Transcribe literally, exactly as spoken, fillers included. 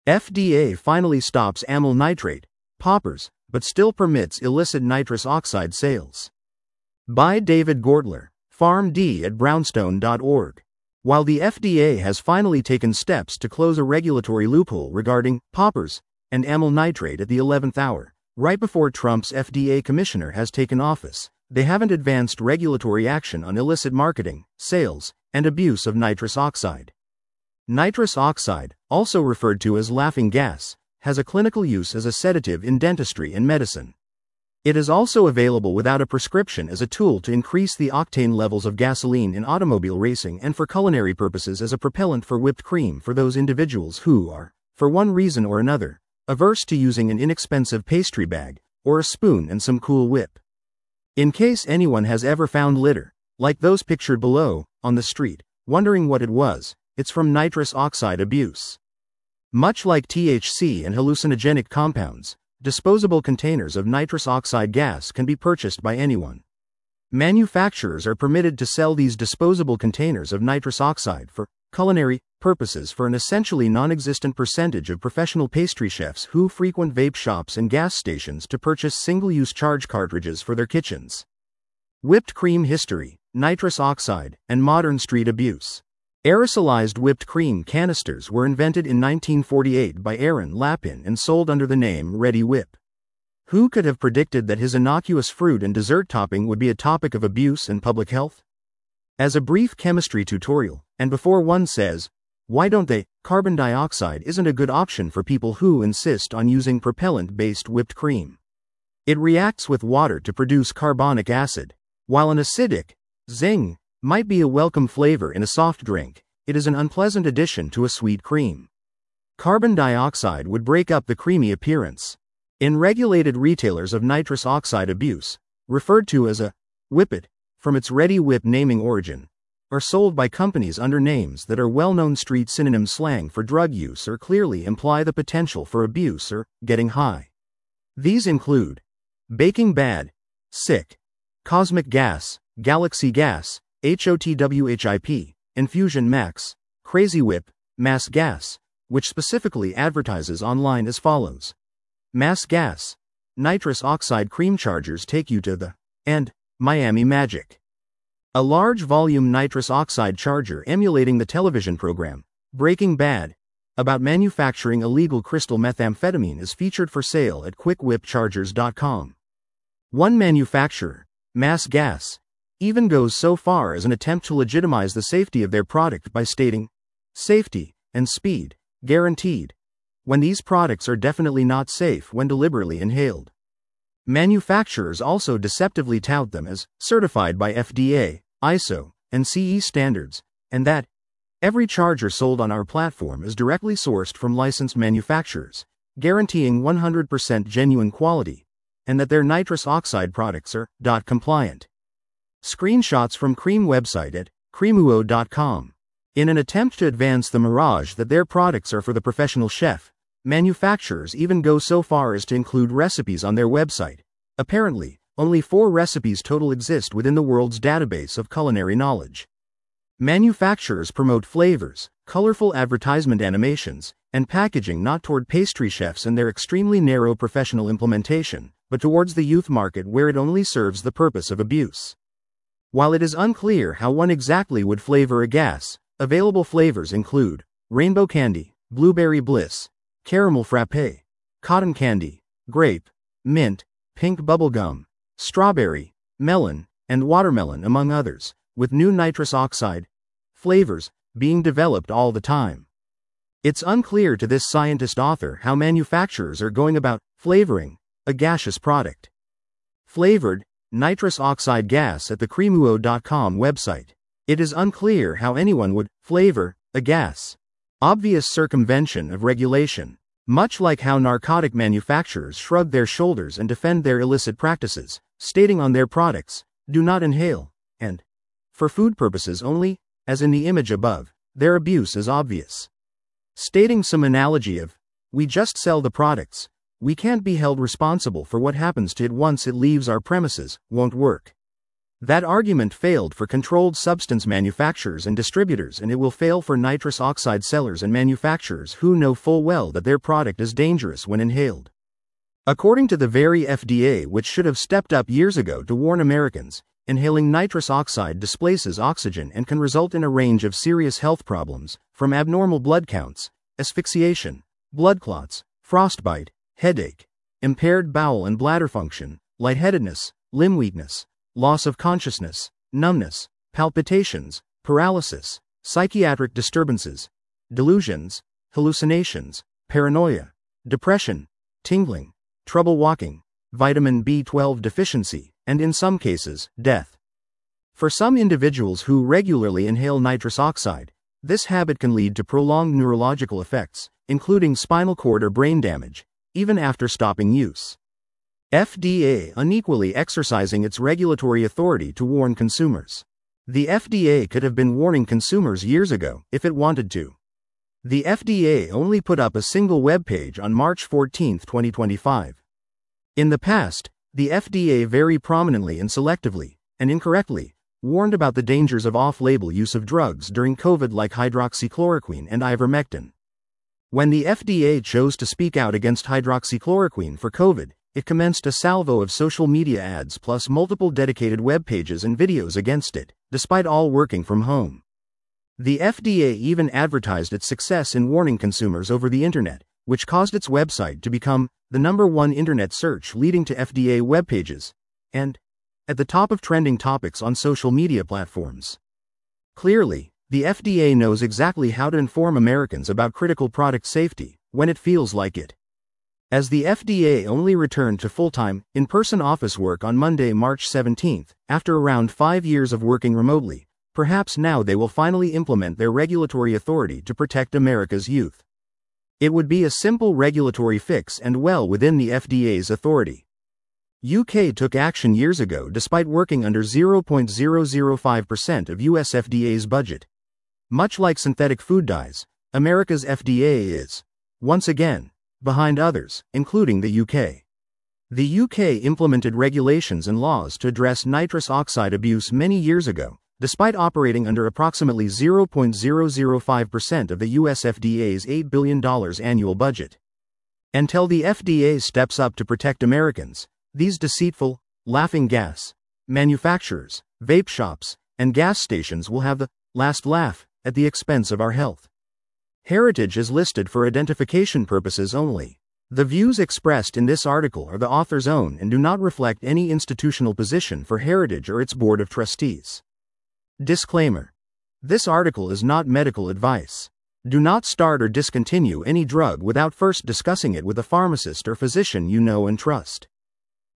F D A finally stops amyl nitrate, poppers, but still permits illicit nitrous oxide sales. By David Gortler, PharmD at brownstone dot org. While the F D A has finally taken steps to close a regulatory loophole regarding poppers and amyl nitrate at the eleventh hour, right before Trump's F D A commissioner has taken office, they haven't advanced regulatory action on illicit marketing, sales, and abuse of nitrous oxide. Nitrous oxide, also referred to as laughing gas, has a clinical use as a sedative in dentistry and medicine. It is also available without a prescription as a tool to increase the octane levels of gasoline in automobile racing and for culinary purposes as a propellant for whipped cream for those individuals who are, for one reason or another, averse to using an inexpensive pastry bag, or a spoon and some Cool Whip. In case anyone has ever found litter, like those pictured below, on the street, wondering what it was, it's from nitrous oxide abuse. Much like T H C and hallucinogenic compounds, disposable containers of nitrous oxide gas can be purchased by anyone. Manufacturers are permitted to sell these disposable containers of nitrous oxide for culinary purposes for an essentially non-existent percentage of professional pastry chefs who frequent vape shops and gas stations to purchase single-use charge cartridges for their kitchens. Whipped cream history, nitrous oxide, and modern street abuse. Aerosolized whipped cream canisters were invented in nineteen forty-eight by Aaron Lapin and sold under the name Ready Whip. Who could have predicted that his innocuous fruit and dessert topping would be a topic of abuse and public health? As a brief chemistry tutorial, and before one says, why don't they, carbon dioxide isn't a good option for people who insist on using propellant-based whipped cream. It reacts with water to produce carbonic acid. While an acidic, zing, might be a welcome flavor in a soft drink, it is an unpleasant addition to a sweet cream. Carbon dioxide would break up the creamy appearance. In regulated retailers of nitrous oxide abuse, referred to as a whippet, from its Ready Whip naming origin, are sold by companies under names that are well-known street synonym slang for drug use or clearly imply the potential for abuse or getting high. These include Baking Bad, Sick, Cosmic Gas, Galaxy Gas, HOTWHIP, Infusion Max, Crazy Whip, Mass Gas, which specifically advertises online as follows. Mass Gas, nitrous oxide cream chargers take you to the, and, Miami Magic. A large volume nitrous oxide charger emulating the television program, Breaking Bad, about manufacturing illegal crystal methamphetamine is featured for sale at quick whip chargers dot com. One manufacturer, Mass Gas, even goes so far as an attempt to legitimize the safety of their product by stating, safety and speed, guaranteed, when these products are definitely not safe when deliberately inhaled. Manufacturers also deceptively tout them as certified by F D A, I S O, and C E standards, and that every charger sold on our platform is directly sourced from licensed manufacturers, guaranteeing one hundred percent genuine quality, and that their nitrous oxide products are D O T compliant. Screenshots from Cream website at creamuo dot com. In an attempt to advance the mirage that their products are for the professional chef, manufacturers even go so far as to include recipes on their website. Apparently, only four recipes total exist within the world's database of culinary knowledge. Manufacturers promote flavors, colorful advertisement animations, and packaging not toward pastry chefs and their extremely narrow professional implementation, but towards the youth market where it only serves the purpose of abuse. While it is unclear how one exactly would flavor a gas, available flavors include rainbow candy, blueberry bliss, caramel frappe, cotton candy, grape, mint, pink bubblegum, strawberry, melon, and watermelon among others, with new nitrous oxide flavors being developed all the time. It's unclear to this scientist author how manufacturers are going about flavoring a gaseous product. Flavored nitrous oxide gas at the creamuo dot com website. It is unclear how anyone would flavor a gas. Obvious circumvention of regulation. Much like how narcotic manufacturers shrug their shoulders and defend their illicit practices, stating on their products, do not inhale, and, for food purposes only, as in the image above, their abuse is obvious. Stating some analogy of, we just sell the products, we can't be held responsible for what happens to it once it leaves our premises, won't work. That argument failed for controlled substance manufacturers and distributors, and it will fail for nitrous oxide sellers and manufacturers who know full well that their product is dangerous when inhaled. According to the very F D A, which should have stepped up years ago to warn Americans, inhaling nitrous oxide displaces oxygen and can result in a range of serious health problems, from abnormal blood counts, asphyxiation, blood clots, frostbite, headache, impaired bowel and bladder function, lightheadedness, limb weakness, loss of consciousness, numbness, palpitations, paralysis, psychiatric disturbances, delusions, hallucinations, paranoia, depression, tingling, trouble walking, vitamin B twelve deficiency, and in some cases, death. For some individuals who regularly inhale nitrous oxide, this habit can lead to prolonged neurological effects, including spinal cord or brain damage, even after stopping use. F D A unequally exercising its regulatory authority to warn consumers. The F D A could have been warning consumers years ago if it wanted to. The F D A only put up a single web page on March fourteenth, twenty twenty-five. In the past, the F D A very prominently and selectively, and incorrectly, warned about the dangers of off-label use of drugs during COVID like hydroxychloroquine and ivermectin. When the F D A chose to speak out against hydroxychloroquine for COVID, it commenced a salvo of social media ads plus multiple dedicated web pages and videos against it, despite all working from home. The F D A even advertised its success in warning consumers over the internet, which caused its website to become the number one internet search, leading to F D A web pages, and at the top of trending topics on social media platforms. Clearly, the F D A knows exactly how to inform Americans about critical product safety when it feels like it. As the F D A only returned to full-time, in-person office work on Monday, March seventeenth, after around five years of working remotely, perhaps now they will finally implement their regulatory authority to protect America's youth. It would be a simple regulatory fix and well within the F D A's authority. U K took action years ago despite working under zero point zero zero five percent of U S F D A's budget. Much like synthetic food dyes, America's F D A is, once again, behind others, including the U K. The U K implemented regulations and laws to address nitrous oxide abuse many years ago, despite operating under approximately zero point zero zero five percent of the U S F D A's eight billion dollars annual budget. Until the F D A steps up to protect Americans, these deceitful, laughing gas manufacturers, vape shops, and gas stations will have the last laugh at the expense of our health. Heritage is listed for identification purposes only. The views expressed in this article are the author's own and do not reflect any institutional position for Heritage or its board of trustees. Disclaimer. This article is not medical advice. Do not start or discontinue any drug without first discussing it with a pharmacist or physician you know and trust.